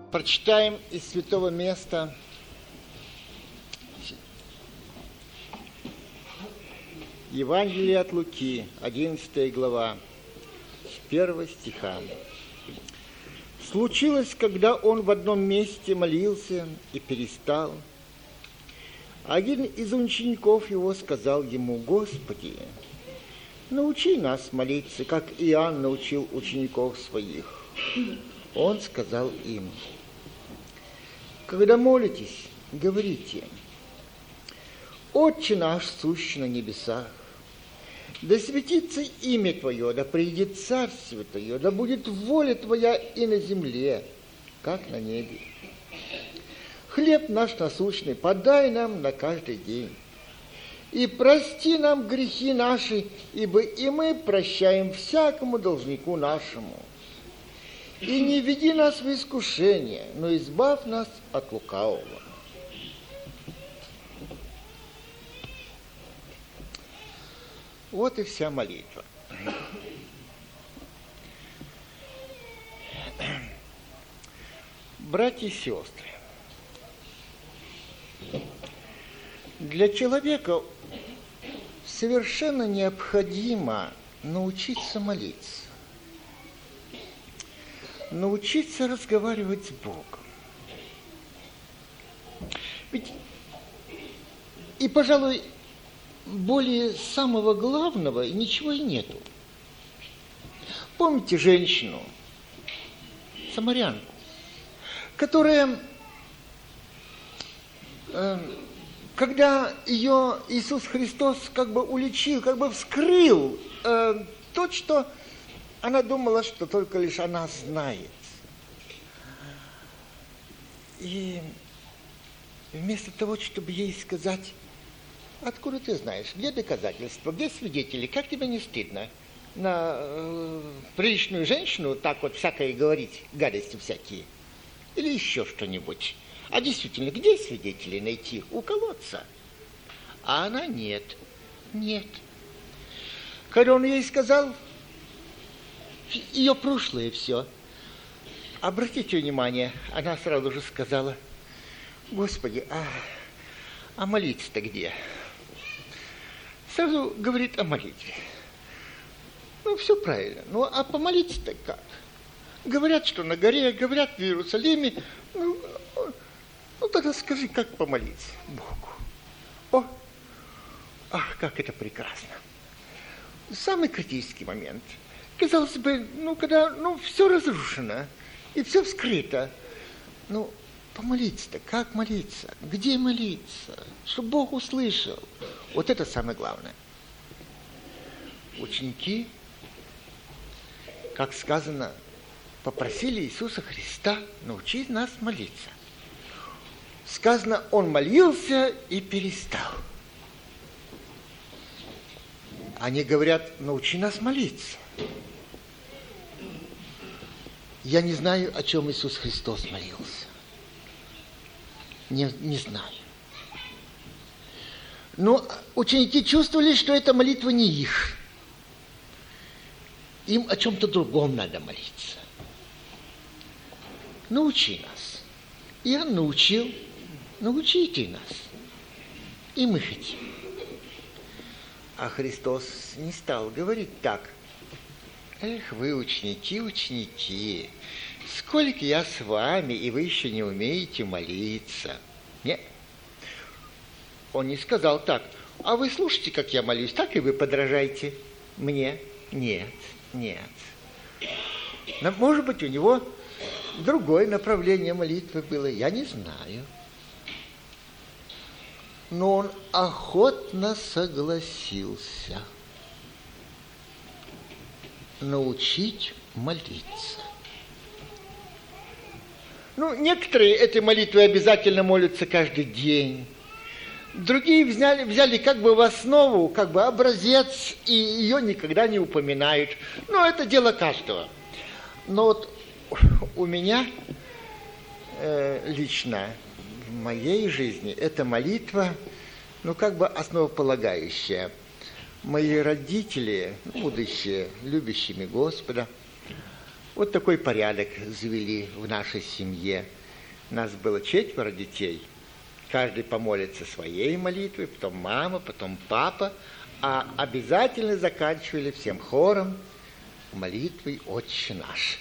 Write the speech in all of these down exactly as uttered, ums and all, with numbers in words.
Прочитаем из святого места Евангелие от Луки, одиннадцатая глава, с первого стиха. «Случилось, когда он в одном месте молился и перестал, один из учеников его сказал ему: Господи, научи нас молиться, как Иоанн научил учеников своих. Он сказал им: когда молитесь, говорите: Отче наш, сущий на небесах, да светится имя Твое, да придет Царствие Твое, да будет воля Твоя и на земле, как на небе. Хлеб наш насущный подай нам на каждый день. И прости нам грехи наши, ибо и мы прощаем всякому должнику нашему. И не веди нас в искушение, но избавь нас от лукавого». Вот и вся молитва. Братья и сестры, для человека совершенно необходимо научиться молиться, научиться разговаривать с Богом. Ведь и, пожалуй, более самого главного ничего и нету. Помните женщину, самарянку, которая, э, когда ее Иисус Христос как бы уличил, как бы вскрыл э, то, что она думала, что только лишь она знает. И вместо того, чтобы ей сказать: откуда ты знаешь, где доказательства, где свидетели, как тебе не стыдно на э, приличную женщину так вот всякое говорить, гадости всякие, или еще что-нибудь. А действительно, где свидетелей найти? У колодца. А она нет, нет. Когда он ей сказал ее прошлое все, обратите внимание, она сразу же сказала: Господи, а, а молиться-то где? Сразу говорит о молитве. Ну, все правильно. Ну, а помолиться-то как? Говорят, что на горе, говорят в Иерусалиме. Ну, ну тогда скажи, как помолиться Богу? О, ах, как это прекрасно. Самый критический момент. Казалось бы, ну, когда, ну, все разрушено, и все вскрыто. Ну, помолиться-то, как молиться? Где молиться? Чтобы Бог услышал. Вот это самое главное. Ученики, как сказано, попросили Иисуса Христа научить нас молиться. Сказано, он молился и перестал. Они говорят: научи нас молиться. Я не знаю, о чем Иисус Христос молился. Не, не знаю. Но ученики чувствовали, что эта молитва не их. Им о чем-то другом надо молиться. Научи нас. Я научил, научите нас. И мы хотим. А Христос не стал говорить так: эх, вы, ученики, ученики, сколько я с вами, и вы еще не умеете молиться. Нет. Он не сказал так: а вы слушайте, как я молюсь, так и вы подражайте мне. Нет, нет. Но, может быть, у него другое направление молитвы было, я не знаю. Но он охотно согласился научить молиться. Ну, некоторые этой молитвой обязательно молятся каждый день. Другие взяли, взяли как бы в основу, как бы образец, и ее никогда не упоминают. Ну, это дело каждого. Но вот у меня э, лично, в моей жизни, эта молитва, ну, как бы основополагающая. Мои родители, будущие любящими Господа, вот такой порядок завели в нашей семье. Нас было четверо детей. Каждый помолится своей молитвой, потом мама, потом папа, а обязательно заканчивали всем хором молитвой «Отче наш».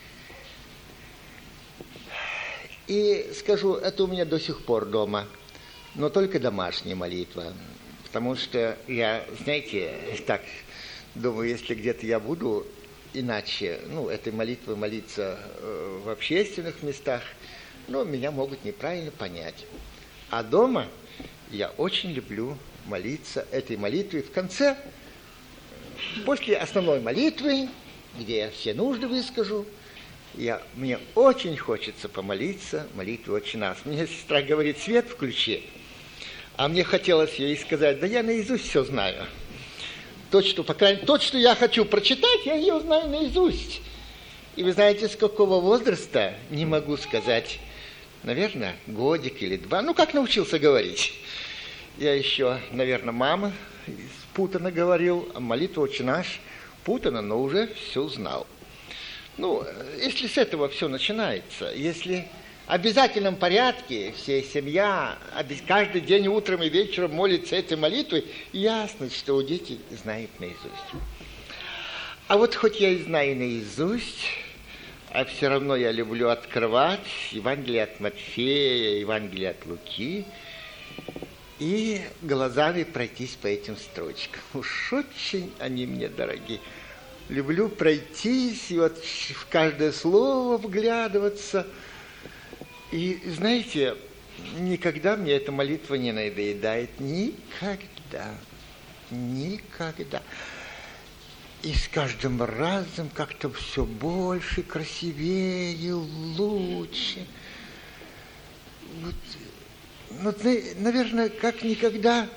И скажу, это у меня до сих пор дома, но только домашняя молитва. Потому что я, знаете, так думаю, если где-то я буду иначе, ну, этой молитвой молиться э, в общественных местах, ну, меня могут неправильно понять. А дома я очень люблю молиться этой молитвой в конце, после основной молитвы, где я все нужды выскажу, я, мне очень хочется помолиться молитву «Отче наш». Мне сестра говорит: свет включи. А мне хотелось ей сказать: да я наизусть все знаю. То, что, по крайней мере, то, что я хочу прочитать, я ее знаю наизусть. И вы знаете, с какого возраста, не могу сказать, наверное, годик или два. Ну, как научился говорить. Я еще, наверное, мама путано говорил, а молитву «Отче наш» путано, но уже все знал. Ну, если с этого все начинается, если в обязательном порядке вся семья каждый день утром и вечером молится этой молитвой, ясно, что дети знают наизусть. А вот хоть я и знаю наизусть, а все равно я люблю открывать Евангелие от Матфея, Евангелие от Луки и глазами пройтись по этим строчкам. Уж очень они мне дороги. Люблю пройтись и вот в каждое слово вглядываться. И, знаете, никогда мне эта молитва не надоедает. Никогда. Никогда. И с каждым разом как-то все больше, красивее, лучше. Вот, вот, наверное, как никогда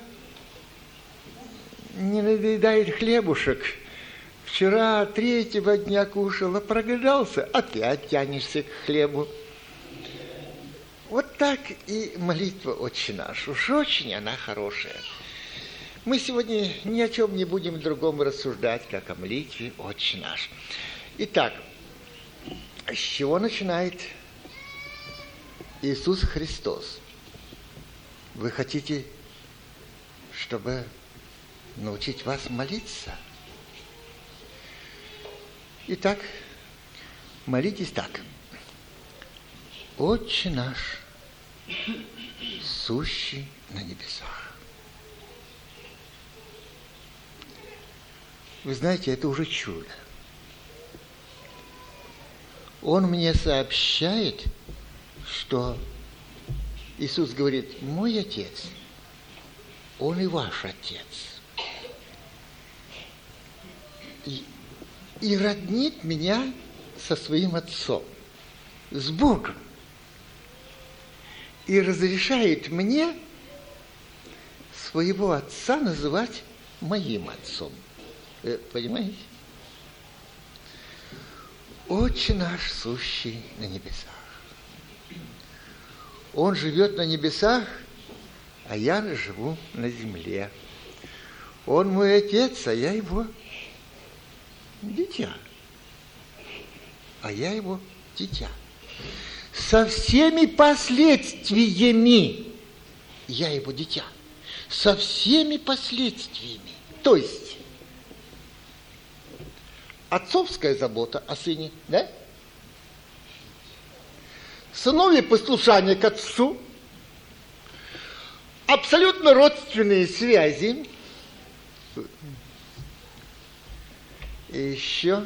не надоедает хлебушек. Вчера третьего дня кушал, а проголодался, опять тянешься к хлебу. Вот так и молитва «Отче наш». Уж очень она хорошая. Мы сегодня ни о чем не будем другом рассуждать, как о молитве «Отче наш». Итак, с чего начинает Иисус Христос? Вы хотите, чтобы научить вас молиться? Итак, молитесь так. «Отче наш, сущий на небесах». Вы знаете, это уже чудо. Он мне сообщает, что Иисус говорит: мой Отец, Он и ваш Отец. И, и роднит меня со своим Отцом, с Богом. И разрешает мне своего Отца называть моим Отцом. Вы понимаете? Отче наш, сущий на небесах. Он живет на небесах, а я живу на земле. Он мой Отец, а я его дитя. А я его дитя. Со всеми последствиями я его дитя. Со всеми последствиями. То есть отцовская забота о сыне, да? Сыновье послушание к отцу, абсолютно родственные связи, и еще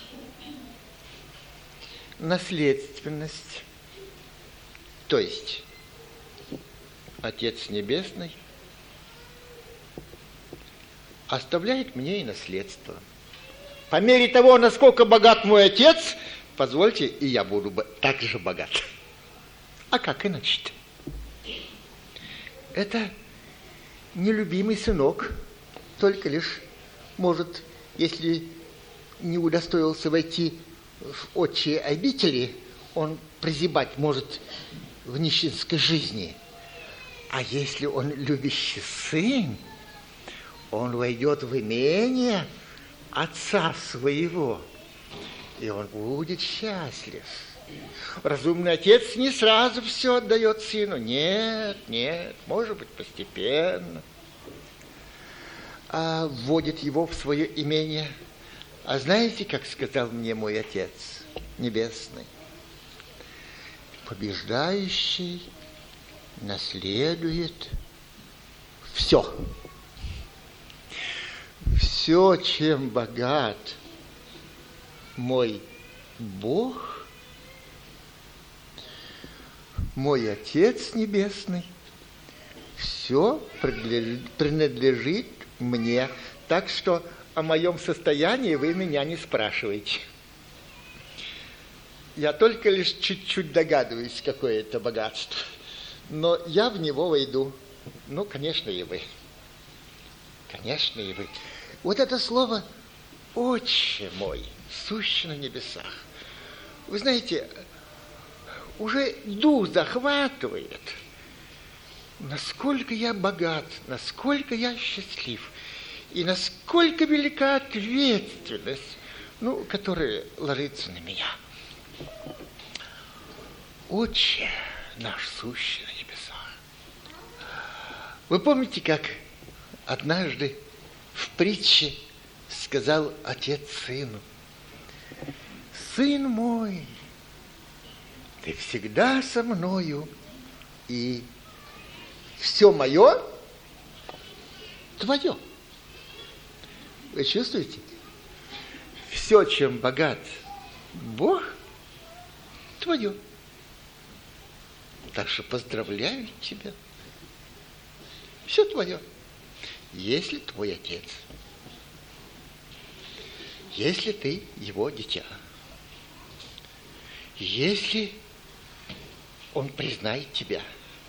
наследственность. То есть Отец Небесный оставляет мне и наследство. По мере того, насколько богат мой Отец, позвольте, и я буду так же богат. А как иначе-то? Это нелюбимый сынок, только лишь может, если не удостоился войти в отчие обители, он прозябать может в нищенской жизни. А если он любящий сын, он войдет в имение отца своего, и он будет счастлив. Разумный отец не сразу все отдает сыну. Нет, нет, может быть, постепенно. А вводит его в свое имение. А знаете, как сказал мне мой Отец Небесный? Побеждающий наследует все. Все, чем богат мой Бог, мой Отец Небесный, все принадлежит мне. Так что о моем состоянии вы меня не спрашиваете. Я только лишь чуть-чуть догадываюсь, какое это богатство. Но я в него войду. Ну, конечно, и вы. Конечно, и вы. Вот это слово «Отче мой, сущий на небесах». Вы знаете, уже дух захватывает. Насколько я богат, насколько я счастлив, и насколько велика ответственность, ну, которая ложится на меня. Отче наш сущий на небесах. Вы помните, как однажды в притче сказал отец сыну: сын мой, ты всегда со мною, и все мое твое. Вы чувствуете? Все, чем богат Бог, твое. Так что поздравляю тебя. Все твое. Если твой отец, если ты его дитя, если он признает тебя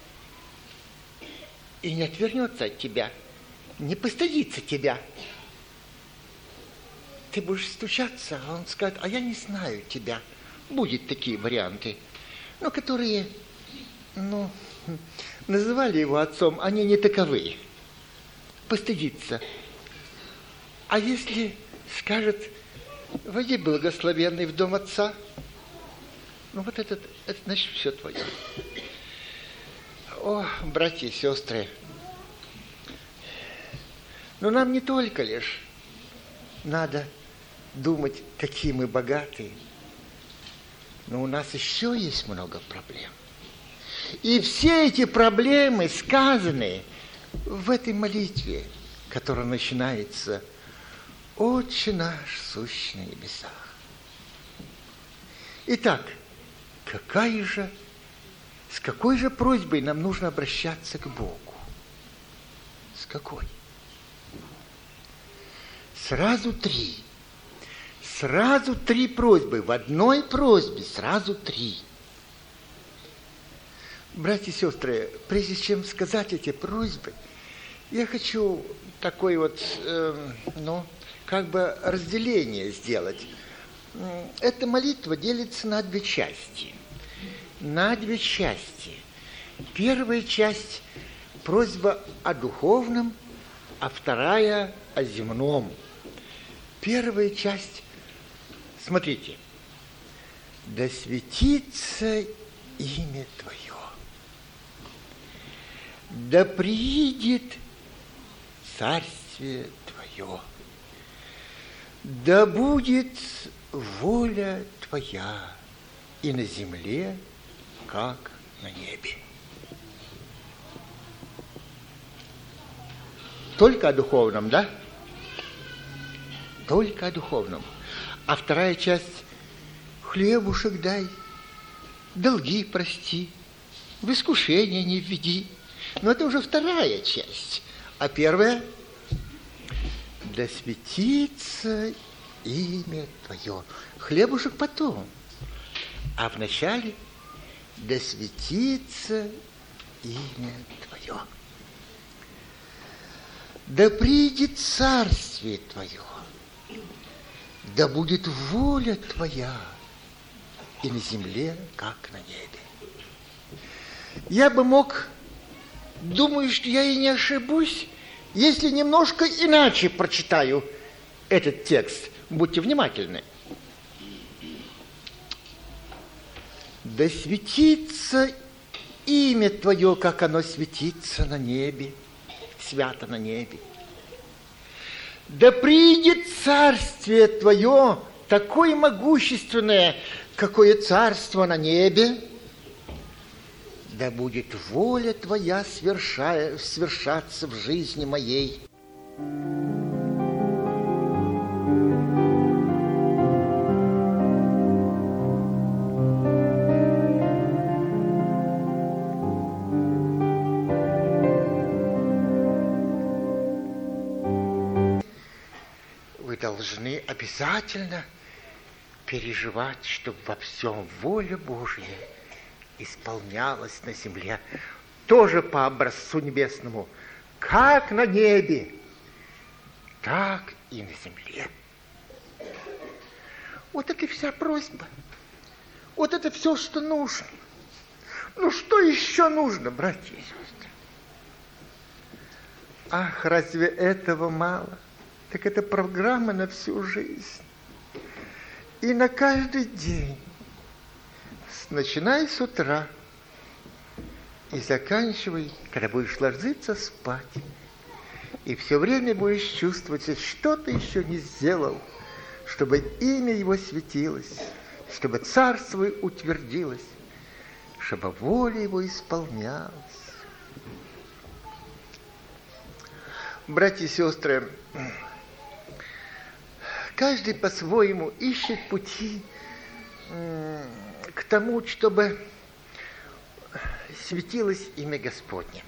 и не отвернется от тебя, не постыдится тебя, ты будешь стучаться, а он скажет: а я не знаю тебя. Будут такие варианты, но которые, ну, называли его отцом, они не таковы. Постыдится. А если скажет: войди, благословенный, в дом отца, ну вот этот, это значит все твое. О, братья и сестры, но нам не только лишь надо думать, какие мы богатые, но у нас еще есть много проблем. И все эти проблемы сказаны в этой молитве, которая начинается: «Отче наш, сущий на небесах». Итак, какая же, с какой же просьбой нам нужно обращаться к Богу? С какой? Сразу три. Сразу три просьбы. В одной просьбе сразу три. Братья и сестры, прежде чем сказать эти просьбы, я хочу такое вот, э, ну, как бы разделение сделать. Эта молитва делится на две части. На две части. Первая часть – просьба о духовном, а вторая – о земном. Первая часть, смотрите: «Да светится имя Твое, да приидет царствие Твое, да будет воля Твоя и на земле, как на небе». Только о духовном, да? Только о духовном. А вторая часть: хлебушек дай, долги прости, в искушение не введи. Но это уже вторая часть. А первая: да светится имя Твое. Хлебушек потом. А вначале: да светится имя Твое. Да придет царствие Твое, да будет воля Твоя и на земле, как на небе. Я бы мог, думаю, что я и не ошибусь, если немножко иначе прочитаю этот текст. Будьте внимательны. Да светится имя Твое, как оно светится на небе, свято на небе. Да придет царствие Твое, такое могущественное, какое царство на небе. Да будет воля Твоя свершая, свершаться в жизни моей. Вы должны обязательно переживать, чтобы во всем воля Божья исполнялась на земле, тоже по образцу небесному, как на небе, так и на земле. Вот это и вся просьба. Вот это все, что нужно. Ну, что еще нужно, братья и сестры? Ах, разве этого мало? Так это программа на всю жизнь. И на каждый день. Начинай с утра и заканчивай, когда будешь ложиться спать. И все время будешь чувствовать, что ты еще не сделал, чтобы имя его светилось, чтобы царство утвердилось, чтобы воля его исполнялась. Братья и сестры, каждый по-своему ищет пути к тому, чтобы светилось имя Господне.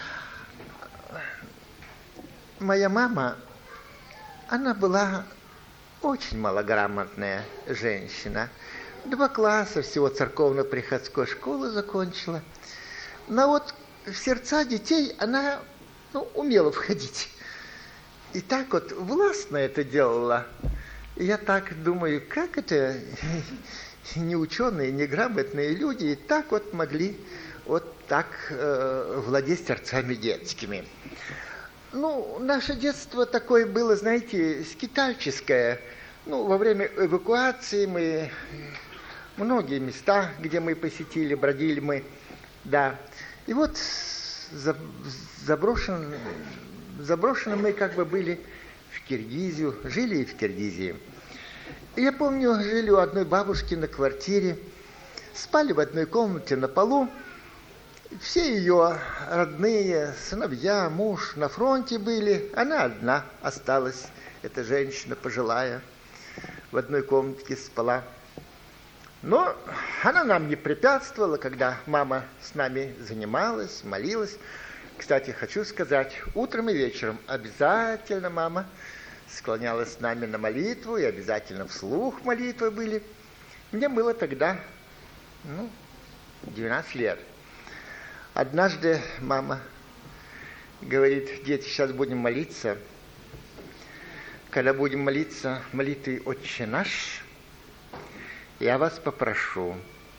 Моя мама, она была очень малограмотная женщина. Два класса всего церковно-приходской школы закончила. Но вот в сердца детей она, ну, умела входить. И так вот властно это делала. И я так думаю, как это неученые, неграмотные люди и так вот могли вот так э, владеть сердцами детскими. Ну, наше детство такое было, знаете, скитальческое. Ну, во время эвакуации мы многие места, где мы посетили, бродили мы, да. И вот заброшен, заброшены мы как бы были в Киргизию, жили и в Киргизии. И я помню, жили у одной бабушки на квартире, спали в одной комнате на полу. Все ее родные, сыновья, муж на фронте были. Она одна осталась, эта женщина пожилая, в одной комнатке спала. Но она нам не препятствовала, когда мама с нами занималась, молилась. Кстати, хочу сказать, утром и вечером обязательно мама склонялась с нами на молитву, и обязательно вслух молитвы были. Мне было тогда, ну, двенадцать лет. Однажды мама говорит: дети, сейчас будем молиться. Когда будем молиться молитвой «Отче наш», я вас попрошу.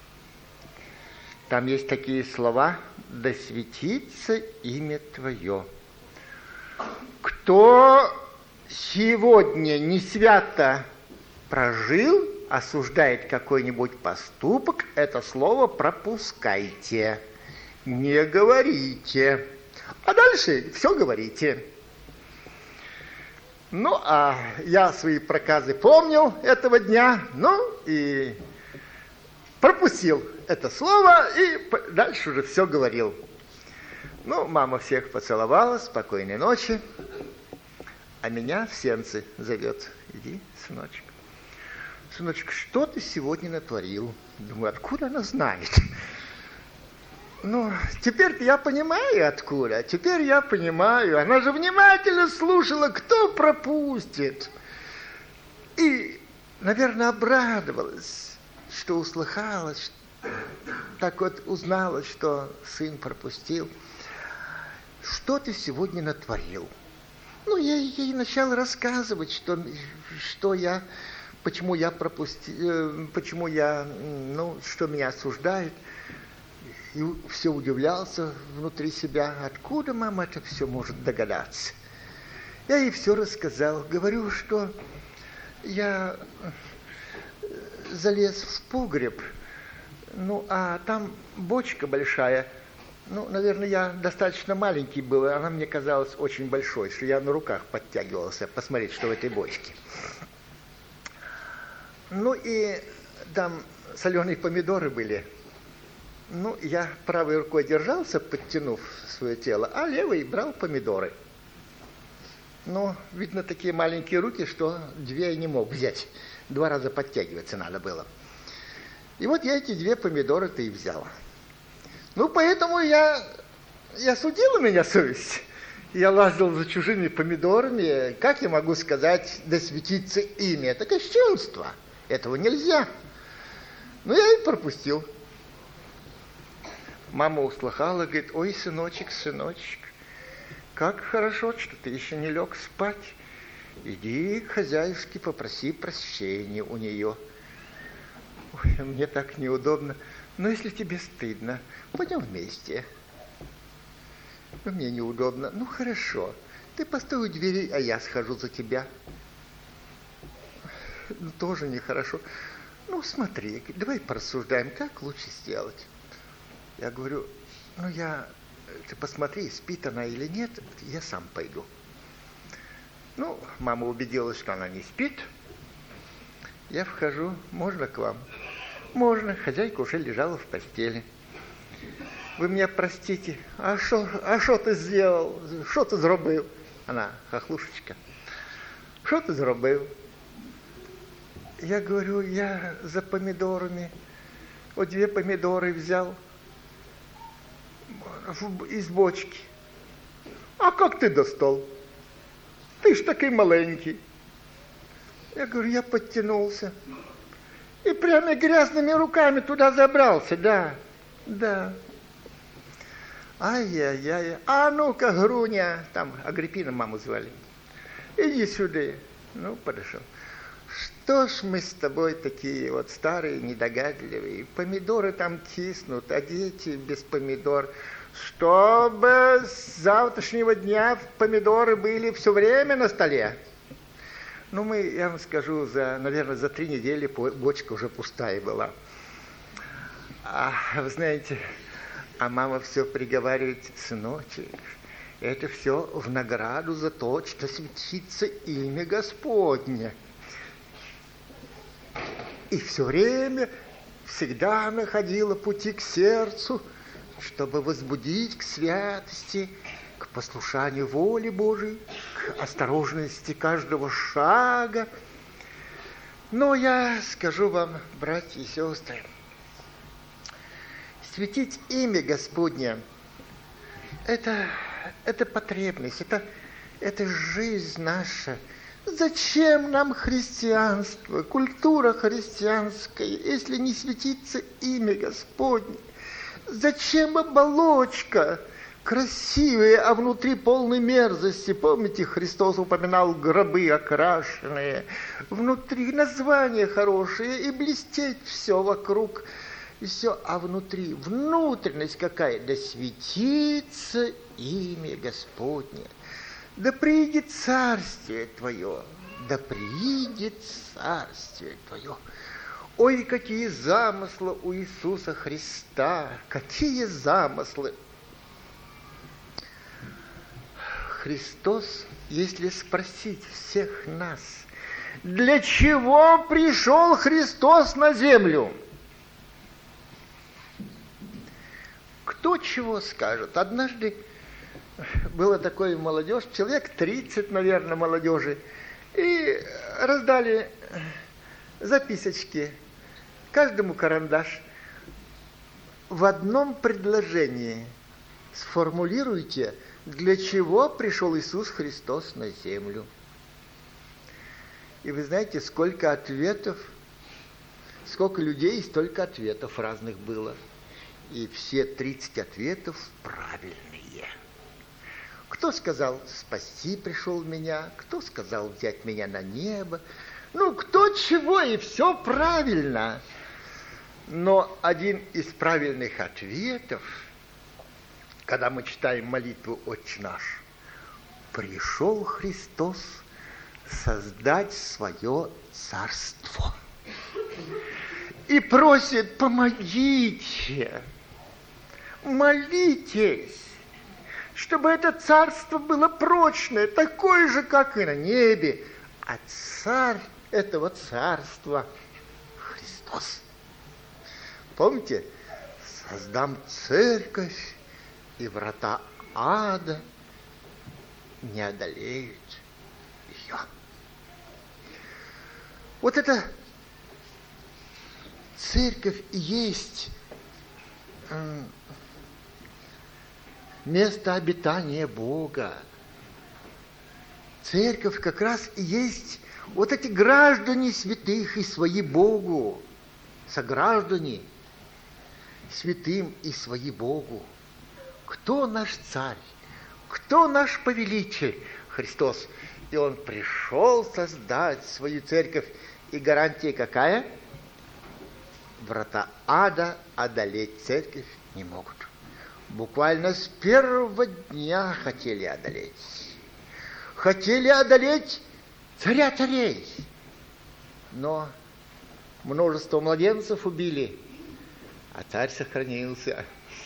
Там есть такие слова: «Да светится имя Твое». Кто сегодня не свято прожил, осуждает какой-нибудь поступок, это слово пропускайте. Не говорите. А дальше все говорите. Ну, а я свои проказы помнил этого дня, ну, и пропустил это слово, и дальше уже все говорил. Ну, мама всех поцеловала, спокойной ночи, а меня в сенцы зовет: иди, сыночек. Сыночек, что ты сегодня натворил? Думаю, откуда она знает? Ну, теперь я понимаю, откуда. Теперь я понимаю. Она же внимательно слушала, кто пропустит. И, наверное, обрадовалась, что услыхала, что, так вот узнала, что сын пропустил. Что ты сегодня натворил? Ну, я ей начал рассказывать, что, что я, почему я пропустил, почему я, ну, что меня осуждают. И все удивлялся внутри себя, откуда мама это все может догадаться. Я ей все рассказал. Говорю, что я залез в погреб Ну, а там бочка большая. Ну, наверное, я достаточно маленький был, и она мне казалась очень большой, что я на руках подтягивался посмотреть, что в этой бочке. Ну, и там соленые помидоры были. Ну, я правой рукой держался, подтянув свое тело, а левой брал помидоры. Ну, видно, такие маленькие руки, что две я не мог взять. Два раза подтягиваться надо было. И вот я эти две помидоры-то и взял. Ну, поэтому я, я судила меня совесть. Я лазил за чужими помидорами. Как я могу сказать, да светится имя? Это кощунство. Этого нельзя. Ну, я и пропустил. Мама услыхала, говорит: ой, сыночек, сыночек, как хорошо, что ты еще не лег спать. Иди к хозяюшке, попроси прощения у нее. Ой, мне так неудобно. Но если тебе стыдно, пойдем вместе. Но мне неудобно. Ну, хорошо. Ты постой у двери, а я схожу за тебя. Ну, тоже нехорошо. Ну, смотри, давай порассуждаем, как лучше сделать. Я говорю: ну, я... Ты посмотри, спит она или нет, я сам пойду. Ну, мама убедилась, что она не спит. Я вхожу: можно к вам? Можно. Хозяйка уже лежала в постели. Вы меня простите, а что а що ти зробив? Що ти зробив? Она хохлушечка. Что ты зробив? Я говорю: я за помидорами. Вот две помидоры взял из бочки. А как ты достал? Ты ж такой маленький. Я говорю: я подтянулся. И прямо грязными руками туда забрался, да, да. Ай-яй-яй, а ну-ка, Груня, там Агриппина маму звали, иди сюда. Ну, подошел. Что ж мы с тобой такие вот старые, недогадливые, помидоры там киснут, а дети без помидор. Чтобы с завтрашнего дня помидоры были все время на столе. Ну, мы, я вам скажу, за, наверное, за три недели бочка уже пустая была. А вы знаете, а мама все приговаривает: сыночек, это все в награду за то, что светится имя Господне. И все время всегда находила пути к сердцу, чтобы возбудить к святости, к послушанию воли Божией, к осторожности каждого шага. Но я скажу вам, братья и сестры, светить имя Господне – это, это потребность, это, это жизнь наша. Зачем нам христианство, культура христианская, если не светится имя Господне? Зачем оболочка красивая, а внутри полной мерзости? Помните, Христос упоминал гробы окрашенные, внутри название хорошее, и блестеть все вокруг, и все, а внутри внутренность какая? Да светится имя Господне. Да приидет царствие Твое, да приидет царствие Твое. Ой, какие замыслы у Иисуса Христа, какие замыслы! Христос, если спросить всех нас, для чего пришел Христос на землю? Кто чего скажет? Однажды было такое молодежь, человек тридцать, наверное, молодежи, и раздали записочки, каждому карандаш. В одном предложении сформулируйте, для чего пришел Иисус Христос на землю. И вы знаете, сколько ответов, сколько людей, столько ответов разных было. И все тридцать ответов правильные. Кто сказал: спасти пришел меня, кто сказал: взять меня на небо. Ну, кто чего, и все правильно. Но один из правильных ответов, когда мы читаем молитву «Отче наш», пришел Христос создать свое царство. и просит: помогите, молитесь, чтобы это царство было прочное, такое же, как и на небе. А царь этого царства — Христос. Помните? Создам церковь, и врата ада не одолеют ее. Вот эта церковь и есть место обитания Бога. Церковь как раз и есть вот эти граждане святых и свои Богу, сограждане святым и свои Богу. Кто наш царь? Кто наш повелитель? Христос. И Он пришел создать свою церковь. И гарантия какая? Врата ада одолеть церковь не могут. Буквально с первого дня хотели одолеть. Хотели одолеть царя царей. Но множество младенцев убили, а царь сохранился.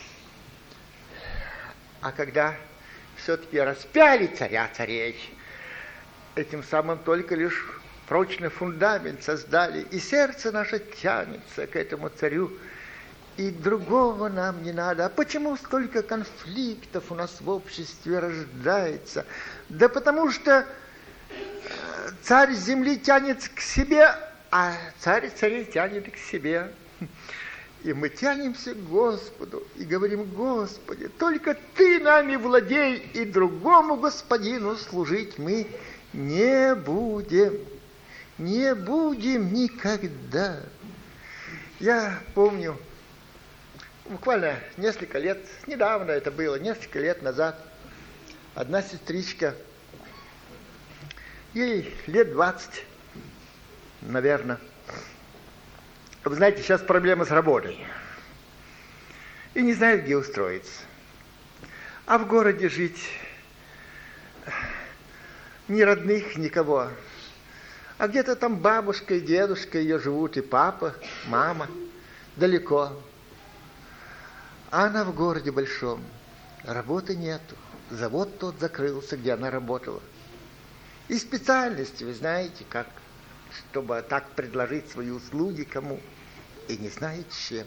А когда все-таки распяли царя царей, этим самым только лишь прочный фундамент создали, и сердце наше тянется к этому царю, и другого нам не надо. А почему столько конфликтов у нас в обществе рождается? Да потому что царь земли тянет к себе, а царь царей тянет к себе. И мы тянемся к Господу и говорим: Господи, только Ты нами владей, и другому господину служить мы не будем. Не будем никогда. Я помню, буквально несколько лет, недавно это было, несколько лет назад, одна сестричка, ей лет двадцать, наверное. Вы знаете, сейчас проблема с работой. И не знает, где устроиться. А в городе жить ни родных, никого. А где-то там бабушка и дедушка ее живут, и папа, мама, далеко. А она в городе большом. Работы нету. Завод тот закрылся, где она работала. И специальности, вы знаете, как, чтобы так предложить свои услуги кому. И не знает чем.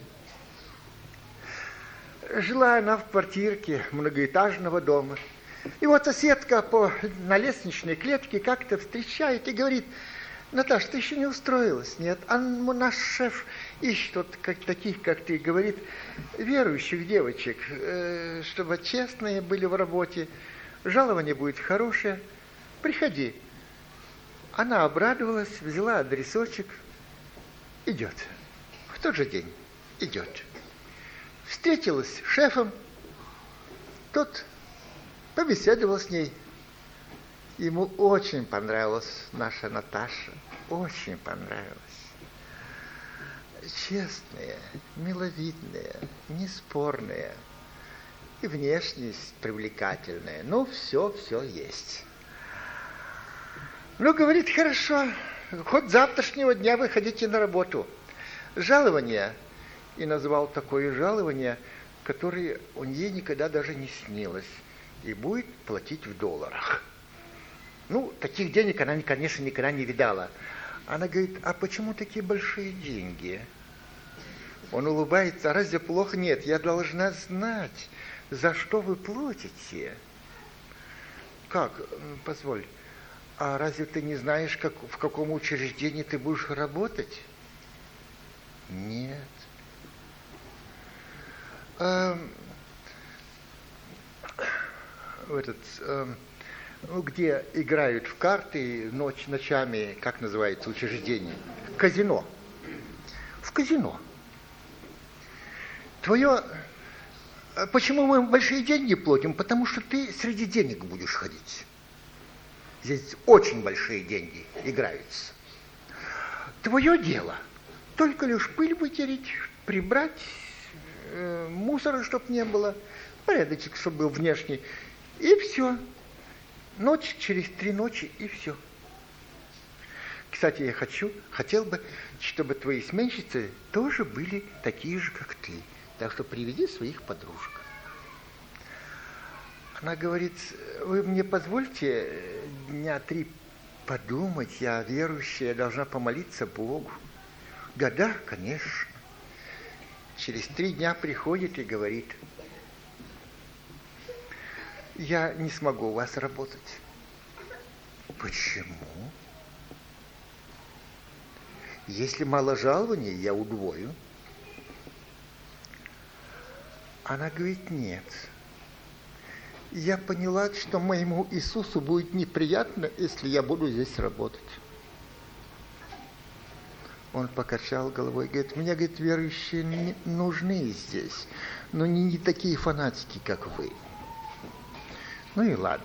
Жила она в квартирке многоэтажного дома. И вот соседка по, на лестничной клетке как-то встречает и говорит: Наташа, ты еще не устроилась? Нет. А наш шеф ищет вот как, таких, как ты, говорит, верующих девочек, э, чтобы честные были в работе, жалование будет хорошее. Приходи. Она обрадовалась, взяла адресочек, идет. В тот же день идет. Встретилась с шефом, тот побеседовал с ней. Ему очень понравилась наша Наташа, очень понравилась. Честная, миловидная, неспорная, и внешность привлекательная. Ну, все, все есть. Ну, говорит, хорошо, хоть с завтрашнего дня выходите на работу. Жалование, и назвал такое жалование, которое у нее никогда даже не снилось, и будет платить в долларах. Ну, таких денег она, конечно, никогда не видала. Она говорит: а почему такие большие деньги? Он улыбается: а разве плохо? Нет, я должна знать, за что вы платите. Как? Позволь, а разве ты не знаешь, как, в каком учреждении ты будешь работать? Нет. Эм, этот, эм, ну, где играют в карты ночь, ночами, как называется учреждение? Казино. В казино. Твое... Почему мы большие деньги платим? Потому что ты среди денег будешь ходить. Здесь очень большие деньги играются. Твое дело только лишь пыль вытереть, прибрать, э, мусора, чтобы не было, порядочек, чтобы был внешний, и все. Ночь через три ночи, и все. К кстати, я хочу, хотел бы, чтобы твои сменщицы тоже были такие же, как ты. Так что приведи своих подружек. Она говорит, вы мне позвольте дня три подумать, я верующая, должна помолиться Богу. Да, да, конечно. Через три дня приходит и говорит, я не смогу у вас работать. Почему? Если мало жалования, я удвою. Она говорит, нет. Я поняла, что моему Иисусу будет неприятно, если я буду здесь работать. Он покачал головой, говорит, мне, говорит, верующие не нужны здесь, но не, не такие фанатики, как вы. Ну и ладно.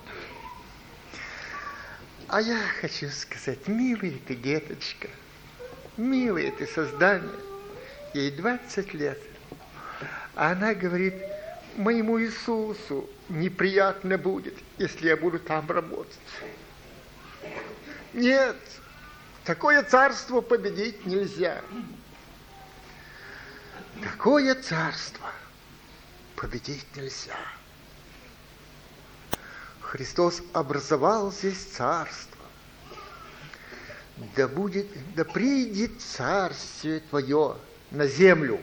А я хочу сказать, милая ты деточка, милое ты создание, ей двадцать лет. А она говорит, моему Иисусу неприятно будет, если я буду там работать. Нет, такое царство победить нельзя. Такое царство победить нельзя. Христос образовал здесь царство. Да будет, да придет царствие Твое на землю.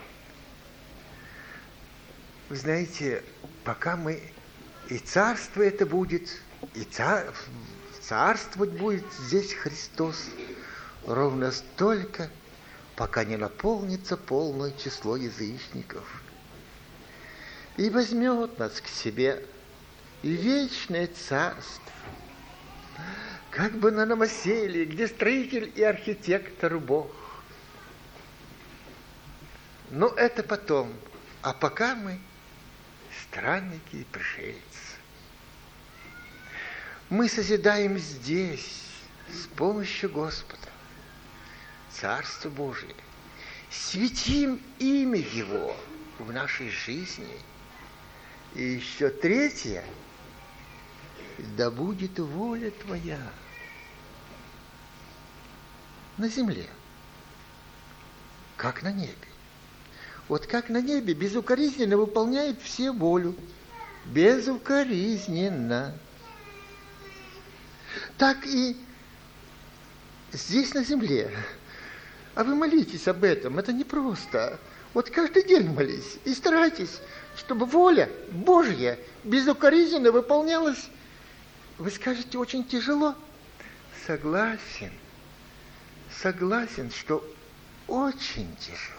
Вы знаете, пока мы, и царство это будет, и цар, царствовать будет здесь Христос ровно столько, пока не наполнится полное число язычников. И возьмет нас к себе и вечное царство, как бы на новоселии, где строитель и архитектор Бог. Но это потом, а пока мы странники и пришельцы. Мы созидаем здесь с помощью Господа Царство Божие, светим имя Его в нашей жизни. И еще третье, да будет воля Твоя на земле, как на небе. Вот как на небе безукоризненно выполняет все волю. Безукоризненно. Так и здесь на земле. А вы молитесь об этом, это непросто. Вот каждый день молись и старайтесь, чтобы воля Божья безукоризненно выполнялась. Вы скажете, очень тяжело. Согласен. Согласен, что очень тяжело.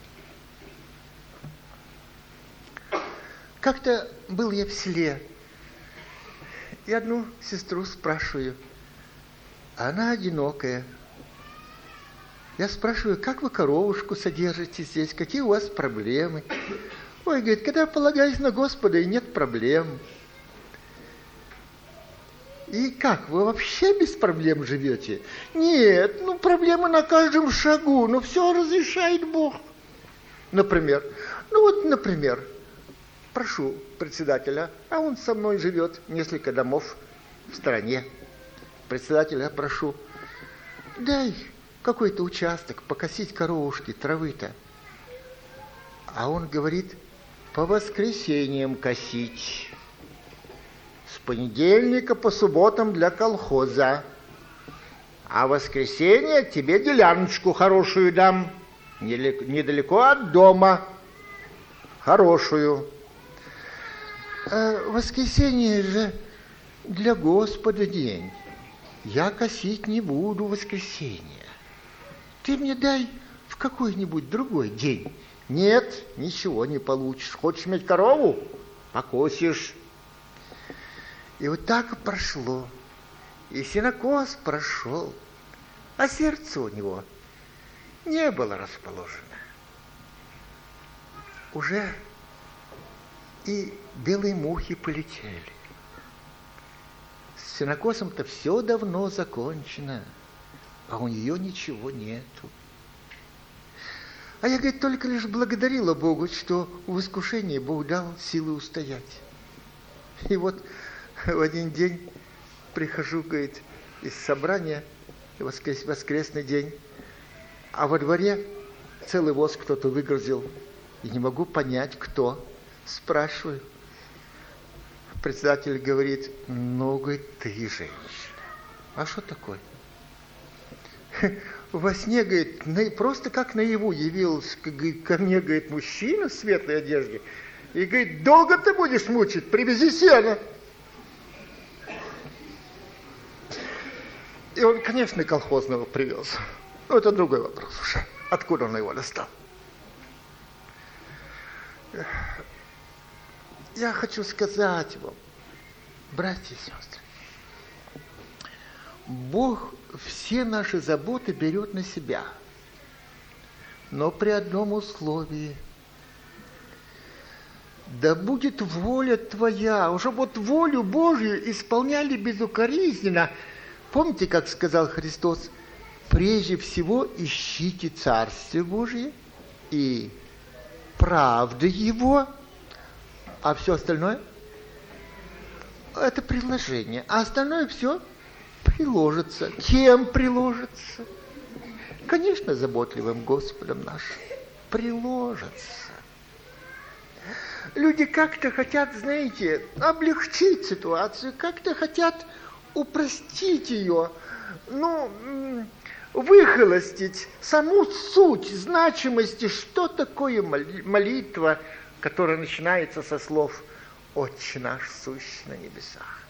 Как-то был я в селе, и одну сестру спрашиваю, она одинокая. Я спрашиваю, как вы коровушку содержите здесь, какие у вас проблемы? Ой, говорит, когда полагаюсь на Господа, и нет проблем. И как, вы вообще без проблем живете? Нет, ну проблемы на каждом шагу, но все разрешает Бог. Например, ну вот, например, прошу председателя, а он со мной живет несколько домов в стороне. Председателя прошу, дай какой-то участок, покосить коровушки, травы-то. А он говорит, по воскресеньям косить, с понедельника по субботам для колхоза, а в воскресенье тебе деляночку хорошую дам, недалеко от дома, хорошую. А воскресенье же для Господа день. Я косить не буду в воскресенье. Ты мне дай в какой-нибудь другой день. Нет, ничего не получишь. Хочешь иметь корову? Покосишь. И вот так прошло. И сенокос прошел. А сердце у него не было расположено. Уже и белые мухи полетели. С сенокосом-то все давно закончено, а у нее ничего нету. А я, говорит, только лишь благодарила Богу, что в искушении Бог дал силы устоять. И вот в один день прихожу, говорит, из собрания, воскрес, воскресный день, а во дворе целый воз кто-то выгрузил, и не могу понять, кто. Спрашиваю. Председатель говорит: ну, говорит, ты женщина. А что такое? Во сне, говорит, просто как наяву явился ко мне, говорит, мужчина в светлой одежде, и говорит: долго ты будешь мучить, привези сено. И он, конечно, колхозного привез. Но это другой вопрос уже. Откуда он его достал? Я хочу сказать вам, братья и сестры, Бог все наши заботы берет на себя, но при одном условии. Да будет воля твоя, уже вот волю Божью исполняли безукоризненно. Помните, как сказал Христос: прежде всего ищите Царствие Божие и правды Его, а все остальное – это приложение. А остальное все приложится. Кем приложится? Конечно, заботливым Господом нашим приложится. Люди как-то хотят, знаете, облегчить ситуацию, как-то хотят упростить ее, ну, выхолостить саму суть значимости, что такое молитва, которая начинается со слов «Отче наш, сущий на небесах».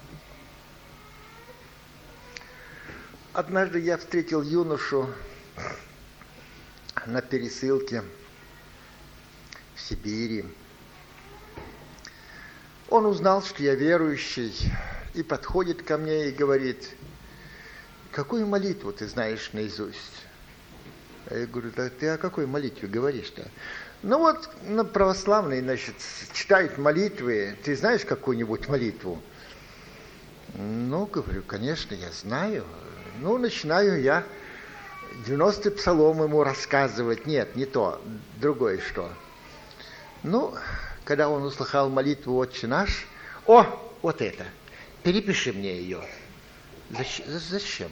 Однажды я встретил юношу на пересылке в Сибири. Он узнал, что я верующий, и подходит ко мне и говорит: какую молитву ты знаешь наизусть? А я говорю: да ты о какой молитве говоришь-то? Ну вот на православной, значит, читают молитвы. Ты знаешь какую-нибудь молитву? Ну, говорю, конечно, я знаю. Ну, начинаю я девяностый псалом ему рассказывать. Нет, не то, другое что. Ну, когда он услыхал молитву «Отче наш», о, вот это, перепиши мне ее. Зачем? Зачем?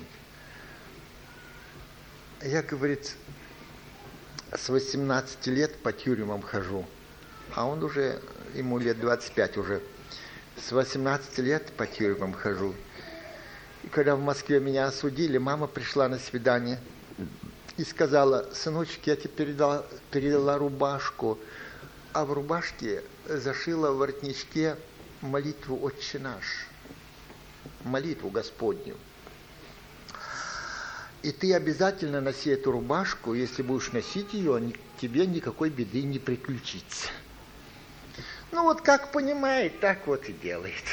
Я, говорит, с восемнадцати лет по тюрьмам хожу, а он уже, ему лет двадцать пять уже, с восемнадцати лет по тюрьмам хожу. И когда в Москве меня осудили, мама пришла на свидание и сказала: сыночек, я тебе передала, передала рубашку, а в рубашке зашила в воротничке молитву «Отче наш», молитву Господню. И ты обязательно носи эту рубашку, если будешь носить ее, тебе никакой беды не приключится. Ну вот как понимает, так вот и делает.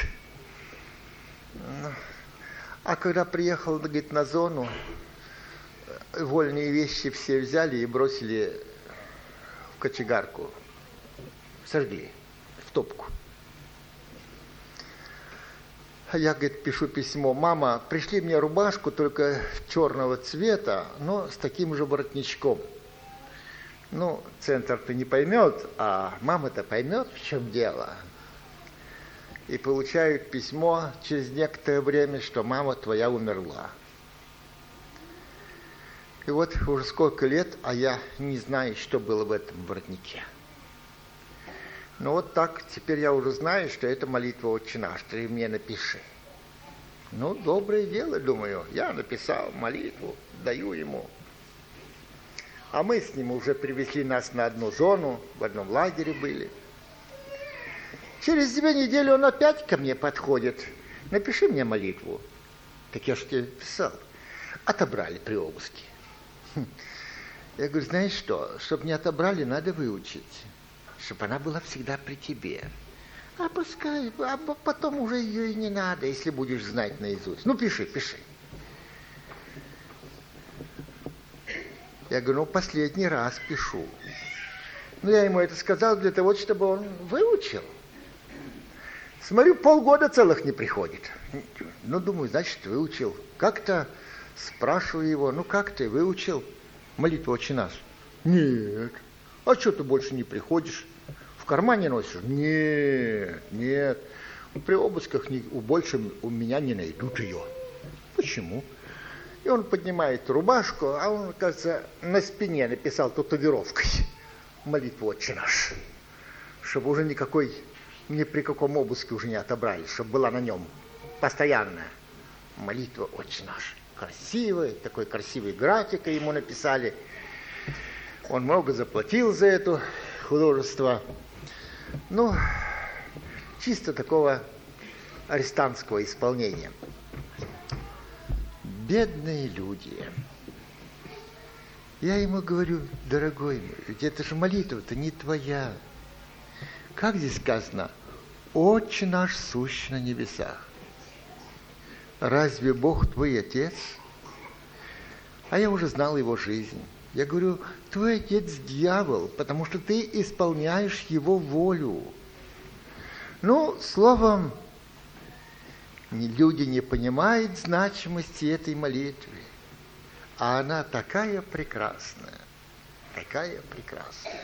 А когда приехал, говорит, на зону, вольные вещи все взяли и бросили в кочегарку. Сожгли в топку. Я, говорит, пишу письмо: мама, пришли мне рубашку только черного цвета, но с таким же воротничком. Ну, центр-то не поймет, а мама-то поймет, в чем дело. И получают письмо через некоторое время, что мама твоя умерла. И вот уже сколько лет, а я не знаю, что было в этом воротнике. Ну вот так, теперь я уже знаю, что это молитва «Отче наш», ты мне напиши. Ну, доброе дело, думаю, я написал молитву, даю ему. А мы с ним уже привезли нас на одну зону, в одном лагере были. Через две недели он опять ко мне подходит: напиши мне молитву. Так я же тебе писал. Отобрали при обыске. Я говорю: знаешь что, чтобы не отобрали, надо выучить, чтобы она была всегда при тебе. А пускай, а потом уже ее и не надо, если будешь знать наизусть. Ну, пиши, пиши. Я говорю: ну, последний раз пишу. Ну, я ему это сказал для того, чтобы он выучил. Смотрю, полгода целых не приходит. Ну, думаю, значит, выучил. Как-то спрашиваю его: ну, как ты выучил молитву «Отче наш»? Нет. А что ты больше не приходишь? В кармане носишь? Нет, нет. При обысках не, у больше у меня не найдут ее. Почему? И он поднимает рубашку, а он, кажется, на спине написал татуировкой молитву «Отче наш», чтобы уже никакой, ни при каком обыске уже не отобрали, чтобы была на нем постоянная молитва «Отче наш». Красивый, такой красивый график ему написали. Он много заплатил за это художество. Ну, чисто такого арестантского исполнения. Бедные люди. Я ему говорю: дорогой мой, ведь это же молитва-то не твоя. Как здесь сказано? «Отче наш, сущий на небесах». Разве Бог твой отец? А я уже знал его жизнь. Я говорю: твой отец дьявол, потому что ты исполняешь его волю. Ну, словом, люди не понимают значимости этой молитвы. А она такая прекрасная, такая прекрасная.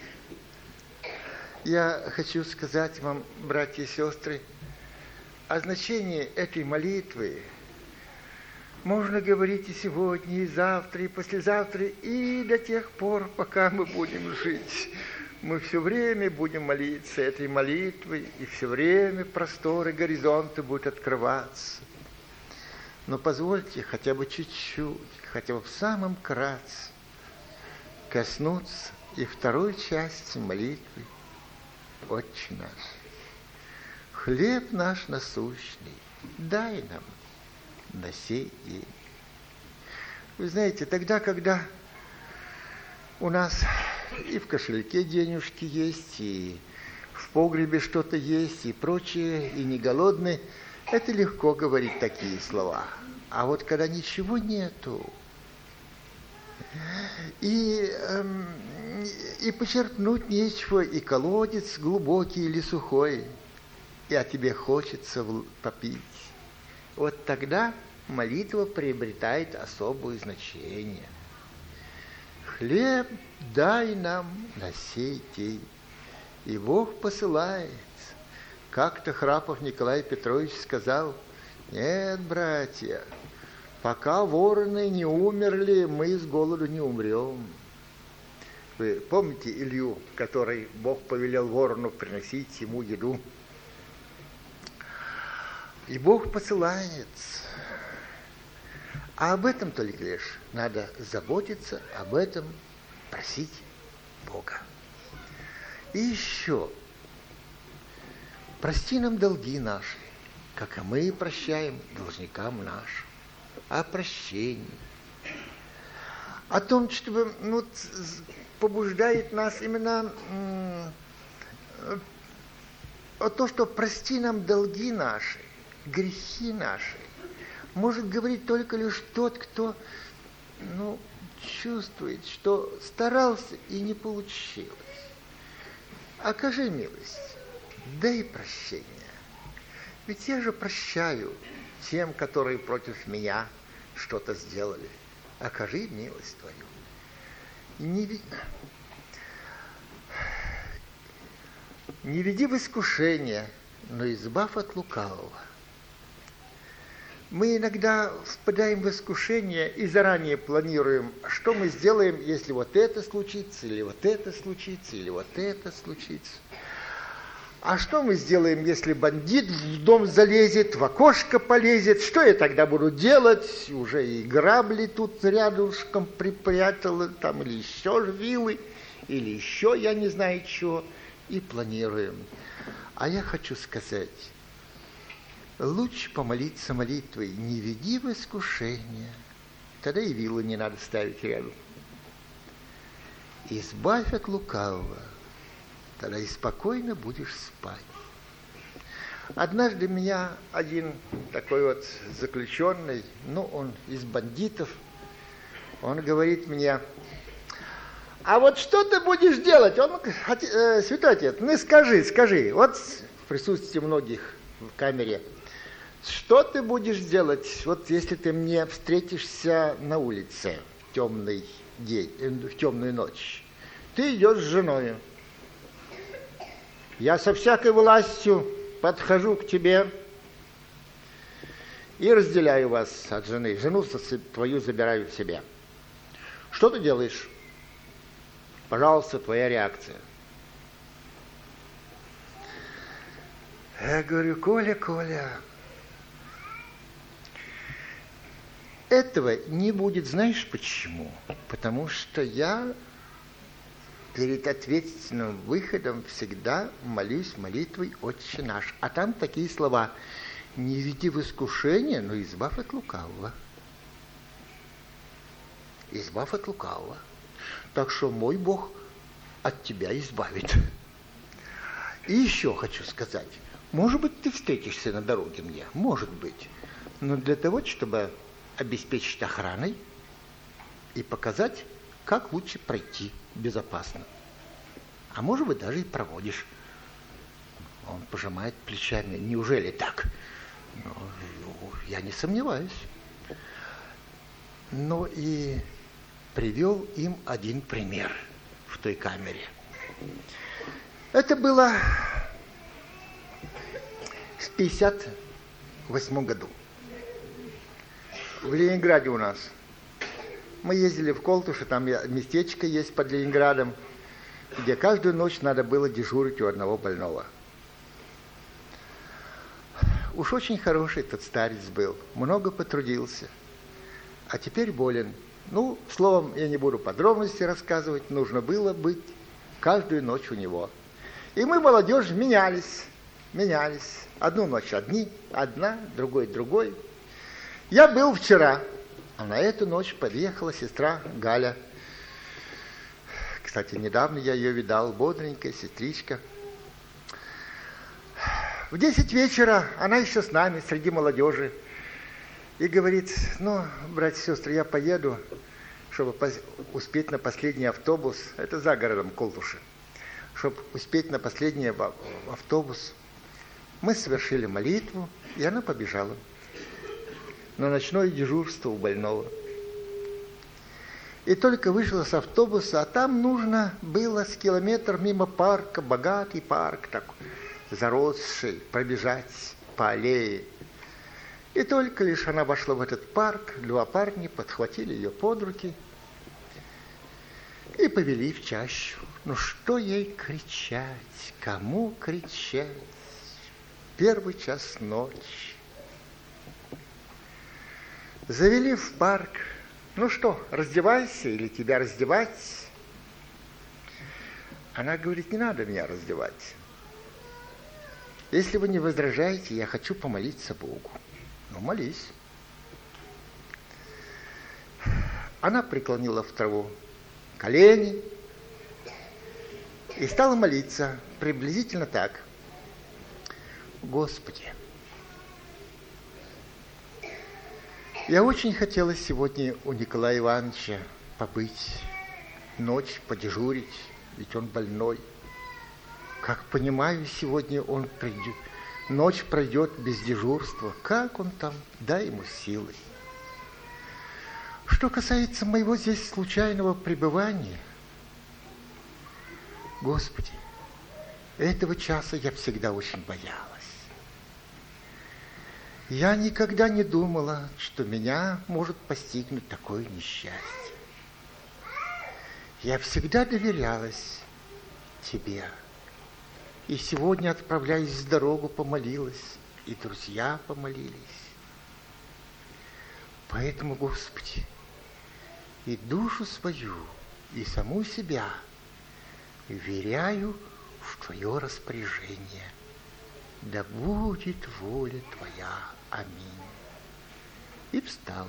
Я хочу сказать вам, братья и сестры, о значении этой молитвы можно говорить и сегодня, и завтра, и послезавтра, и до тех пор, пока мы будем жить. Мы все время будем молиться этой молитвой, и все время просторы горизонта будут открываться. Но позвольте хотя бы чуть-чуть, хотя бы в самом кратце коснуться и второй части молитвы «Отче наш». Хлеб наш насущный дай нам на сей день. Вы знаете, тогда, когда у нас и в кошельке денежки есть, и в погребе что-то есть, и прочее, и не голодны, это легко говорить такие слова. А вот когда ничего нету, и, эм, и почерпнуть нечего, и колодец глубокий или сухой, и а тебе хочется попить, вот тогда молитва приобретает особое значение. Хлеб дай нам на сей день. И Бог посылает. Как-то Храпов Николай Петрович сказал: нет, братья, пока вороны не умерли, мы с голоду не умрем. Вы помните Илью, который Бог повелел ворону приносить ему еду? И Бог посылает. А об этом только лишь надо заботиться, об этом просить Бога. И еще, прости нам долги наши, как и мы прощаем должникам нашим. О прощении. О том, чтобы ну, побуждает нас именно о том, что прости нам долги наши, грехи наши, может говорить только лишь тот, кто ну, чувствует, что старался и не получилось. Окажи милость, дай прощение. Ведь я же прощаю тем, которые против меня что-то сделали. Окажи милость твою. Не, не веди в искушение, но избавь от лукавого. Мы иногда впадаем в искушение и заранее планируем, что мы сделаем, если вот это случится, или вот это случится, или вот это случится. А что мы сделаем, если бандит в дом залезет, в окошко полезет? Что я тогда буду делать? Уже и грабли тут рядышком припрятал, там, или еще вилы, или еще я не знаю чего. И планируем. А я хочу сказать, лучше помолиться молитвой, не веди в искушение. Тогда и вилы не надо ставить рядом. Избавь от лукавого. Тогда и спокойно будешь спать. Однажды меня один такой вот заключенный, ну, он из бандитов, он говорит мне: а вот что ты будешь делать? Он, э, святой отец, ну скажи, скажи, вот в присутствии многих в камере, что ты будешь делать, вот если ты мне встретишься на улице в темный день, в темную ночь? Ты идешь с женой. Я со всякой властью подхожу к тебе и разделяю вас от жены. Жену твою забираю в себе. Что ты делаешь? Пожалуйста, твоя реакция. Я говорю: Коля, Коля, этого не будет. Знаешь почему? Потому что я перед ответственным выходом всегда молюсь молитвой «Отче наш». А там такие слова: «Не веди в искушение, но избавь от лукавого». Избавь от лукавого. Так что мой Бог от тебя избавит. И еще хочу сказать. Может быть, ты встретишься на дороге мне. Может быть. Но для того, чтобы обеспечить охраной и показать, как лучше пройти безопасно. А может быть, даже и проводишь. Он пожимает плечами. Неужели так? Ну, я не сомневаюсь. Ну и привел им один пример в той камере. Это было в пятьдесят восьмом году. В Ленинграде у нас. Мы ездили в Колтуш, там местечко есть под Ленинградом, где каждую ночь надо было дежурить у одного больного. Уж очень хороший тот старец был, много потрудился, а теперь болен. Ну, словом, я не буду подробности рассказывать, нужно было быть каждую ночь у него. И мы, молодежь, менялись, менялись. Одну ночь одни, одна, другой, другой. Я был вчера, а на эту ночь подъехала сестра Галя. Кстати, недавно я ее видал, бодренькая сестричка. В десять вечера она еще с нами, среди молодежи. И говорит: ну, братья и сестры, я поеду, чтобы успеть на последний автобус. Это за городом Колтуши. Чтобы успеть на последний автобус. Мы совершили молитву, и она побежала на ночное дежурство у больного. И только вышла с автобуса, а там нужно было с километр мимо парка, богатый парк такой, заросший, пробежать по аллее. И только лишь она вошла в этот парк, два парня подхватили ее под руки и повели в чащу. Ну что ей кричать? Кому кричать? Первый час ночи. Завели в парк. Ну что, раздевайся или тебя раздевать? Она говорит: не надо меня раздевать. Если вы не возражаете, я хочу помолиться Богу. Ну, молись. Она преклонила в траву колени и стала молиться приблизительно так: Господи, я очень хотела сегодня у Николая Ивановича побыть, ночь подежурить, ведь он больной. Как понимаю, сегодня он придет, ночь пройдет без дежурства. Как он там? Дай ему силы. Что касается моего здесь случайного пребывания, Господи, этого часа я всегда очень боялась. Я никогда не думала, что меня может постигнуть такое несчастье. Я всегда доверялась Тебе. И сегодня, отправляясь в дорогу, помолилась, и друзья помолились. Поэтому, Господи, и душу свою, и саму себя вверяю в Твое распоряжение. Да будет воля Твоя. Аминь. И встала.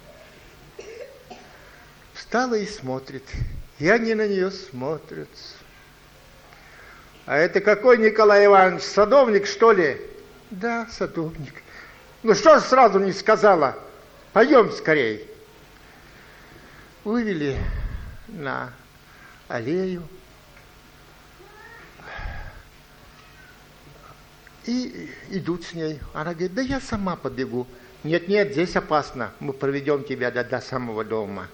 Встала и смотрит. И они на нее смотрят. А это какой Николай Иванович? Садовник, что ли? Да, садовник. Ну что ж сразу не сказала? Пойдем скорей. Вывели на аллею. И идут с ней. Она говорит: да я сама побегу. Нет, нет, здесь опасно. Мы проведем тебя до, до самого дома.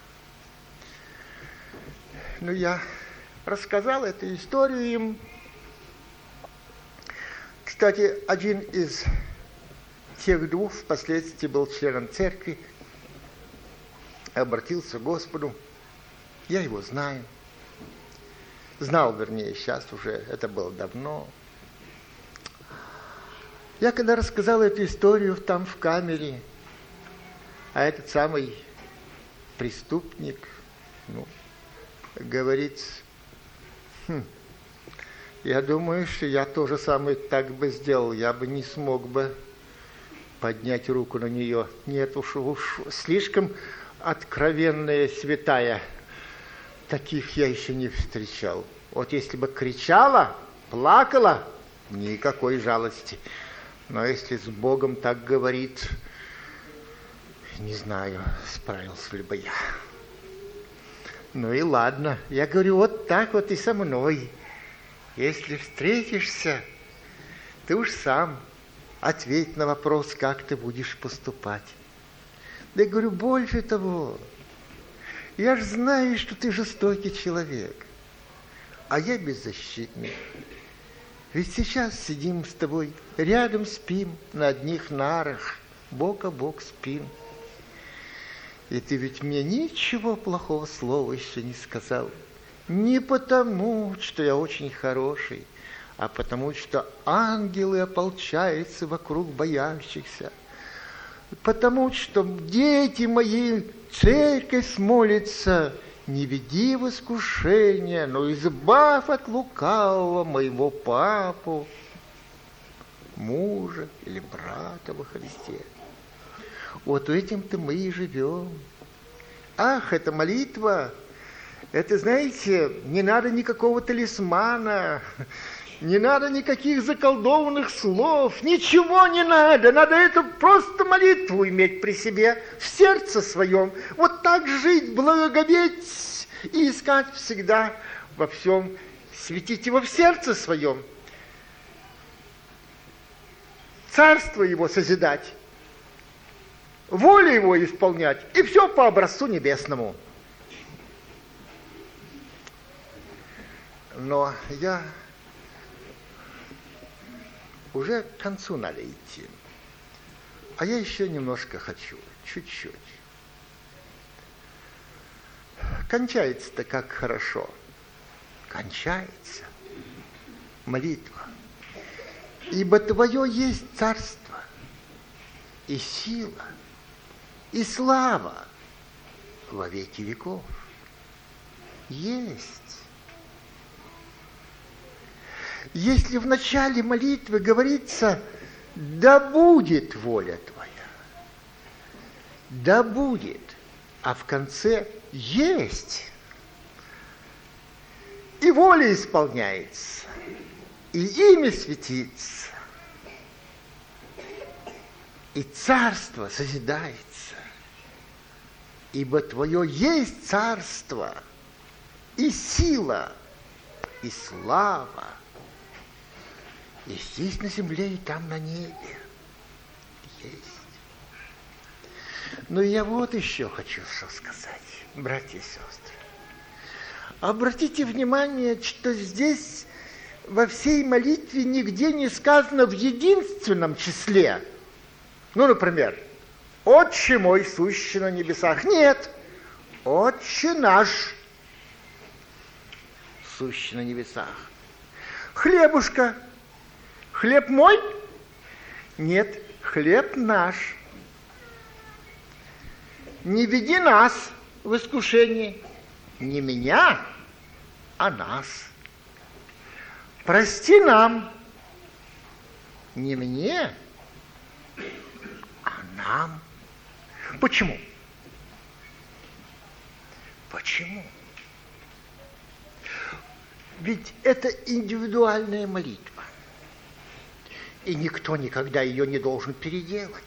Ну, я рассказал эту историю им. Кстати, один из тех двух впоследствии был членом церкви, обратился к Господу. Я его знаю. Знал, вернее, сейчас уже, это было давно. Я когда рассказал эту историю там в камере, а этот самый преступник, ну, говорит, хм, я думаю, что я тоже самое так бы сделал, я бы не смог бы поднять руку на нее. Нет уж, уж слишком откровенная святая. Таких я еще не встречал. Вот если бы кричала, плакала, никакой жалости. Но если с Богом так говорит, не знаю, справился ли бы я. Ну и ладно. Я говорю, вот так вот и со мной. Если встретишься, ты уж сам ответь на вопрос, как ты будешь поступать. Да я говорю, больше того, я же знаю, что ты жестокий человек, а я беззащитный. Ведь сейчас сидим с тобой, рядом спим, на одних нарах, бок о бок спим. И ты ведь мне ничего плохого слова еще не сказал. Не потому, что я очень хороший, а потому, что ангелы ополчаются вокруг боящихся. Потому, что дети мои, церковь молится, не веди в искушение, но избавь от лукавого моего папу, мужа или брата во Христе. Вот этим-то мы и живем. Ах, это молитва! Это, знаете, не надо никакого талисмана, не надо никаких заколдованных слов, ничего не надо. Надо это просто молитву иметь при себе, в сердце своем. Вот так жить, благоговеть и искать всегда во всем, светить его в сердце своем. Царство его созидать, волю его исполнять, и все по образцу небесному. Но я уже к концу надо идти. А я еще немножко хочу, чуть-чуть. Кончается-то как хорошо. Кончается молитва. Ибо Твое есть царство, и сила, и слава во веки веков. Есть. Если в начале молитвы говорится «да будет воля Твоя», «да будет», а в конце «есть», и воля исполняется, и имя светится, и царство созидается, ибо Твое есть царство, и сила, и слава, и здесь на земле, и там на небе есть. Но я вот еще хочу что сказать, братья и сестры. Обратите внимание, что здесь во всей молитве нигде не сказано в единственном числе. Ну, например, «Отче мой, сущий на небесах». Нет, «Отче наш, сущий на небесах». «Хлебушка». Хлеб мой? Нет, хлеб наш. Не веди нас в искушение. Не меня, а нас. Прости нам. Не мне, а нам. Почему? Почему? Ведь это индивидуальная молитва. И никто никогда ее не должен переделать.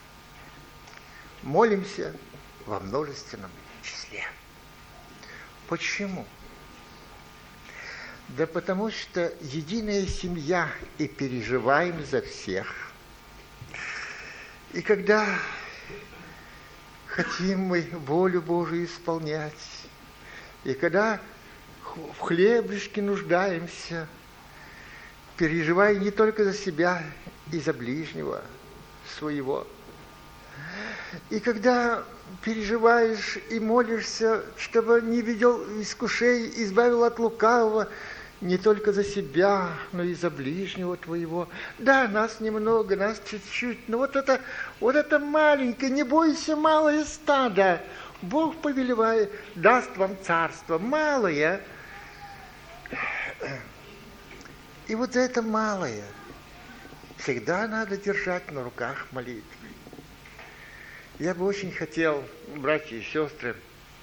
Молимся во множественном числе. Почему? Да потому что единая семья, и переживаем за всех. И когда хотим мы волю Божию исполнять, и когда в хлебушке нуждаемся, переживая не только за себя и за ближнего, своего. И когда переживаешь и молишься, чтобы не видел искушений, избавил от лукавого, не только за себя, но и за ближнего твоего. Да, нас немного, нас чуть-чуть, но вот это, вот это маленькое, не бойся, малое стадо. Бог повелевает, даст вам царство, малое. И вот за это малое всегда надо держать на руках молитвы. Я бы очень хотел, братья и сестры,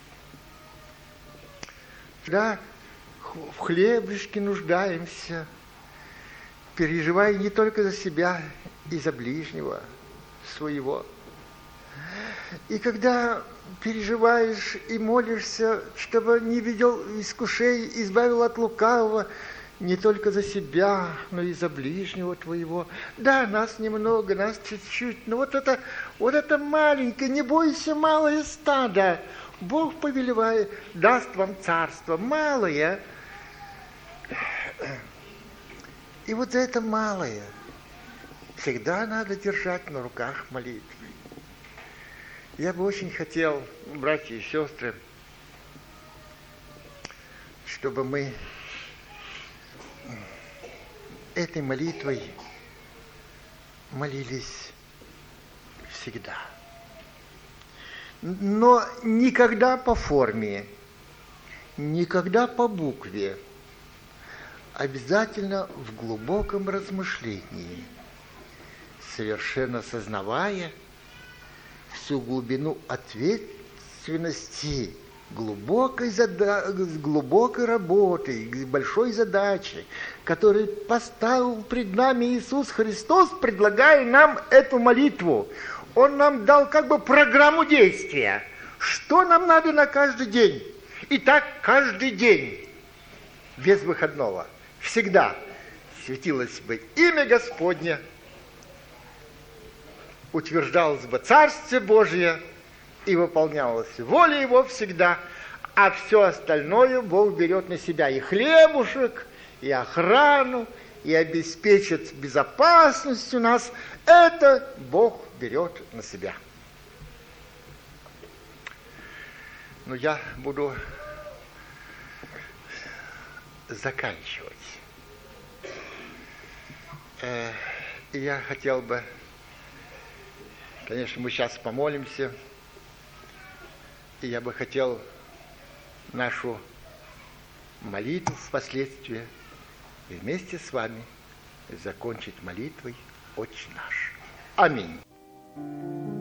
да, в хлебушке нуждаемся, переживая не только за себя и за ближнего своего. И когда переживаешь и молишься, чтобы не видел искушений, избавил от лукавого, не только за себя, но и за ближнего твоего. Да, нас немного, нас чуть-чуть, но вот это, вот это маленькое, не бойся, малое стадо. Бог повелевает, даст вам царство, малое. И вот за это малое всегда надо держать на руках молитвы. Я бы очень хотел, братья и сестры, чтобы мы этой молитвой молились всегда. Но никогда по форме, никогда по букве, обязательно в глубоком размышлении, совершенно сознавая всю глубину ответственности, глубокой, зада... глубокой работы, большой задачи, которую поставил пред нами Иисус Христос, предлагая нам эту молитву. Он нам дал как бы программу действия. Что нам надо на каждый день? И так каждый день, без выходного, всегда светилось бы имя Господне, утверждалось бы Царствие Божие, и выполнялась воля Его всегда, а все остальное Бог берет на себя, и хлебушек, и охрану, и обеспечит безопасность у нас. Это Бог берет на себя. Но я буду заканчивать. И я хотел бы, конечно, мы сейчас помолимся, и я бы хотел нашу молитву впоследствии вместе с вами закончить молитвой «Отче наш». Аминь.